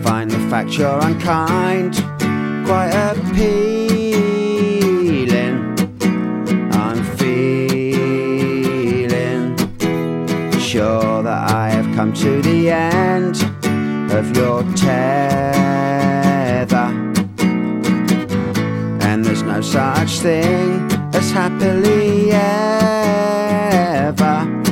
find the fact you're unkind quite appealing. I'm feeling sure that I have come to the end of your tether, and there's no such thing as happily ever.